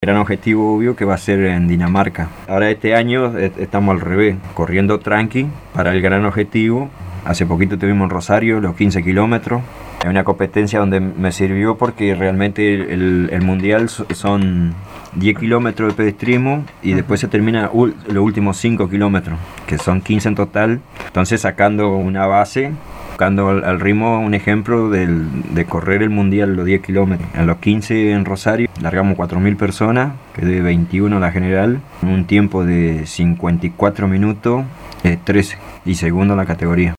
Gran objetivo obvio que va a ser en Dinamarca. Ahora este año estamos al revés, corriendo tranqui para el gran objetivo. Hace poquito tuvimos en Rosario los 15 kilómetros. Es una competencia donde me sirvió porque realmente el mundial son 10 kilómetros de pedestrismo y después se termina los últimos 5 kilómetros, que son 15 en total. Entonces sacando una base, buscando al ritmo un ejemplo de correr el mundial los 10 kilómetros. En los 15 en Rosario largamos 4.000 personas, que de 21 la general, en un tiempo de 54 minutos, 13 y segundo en la categoría.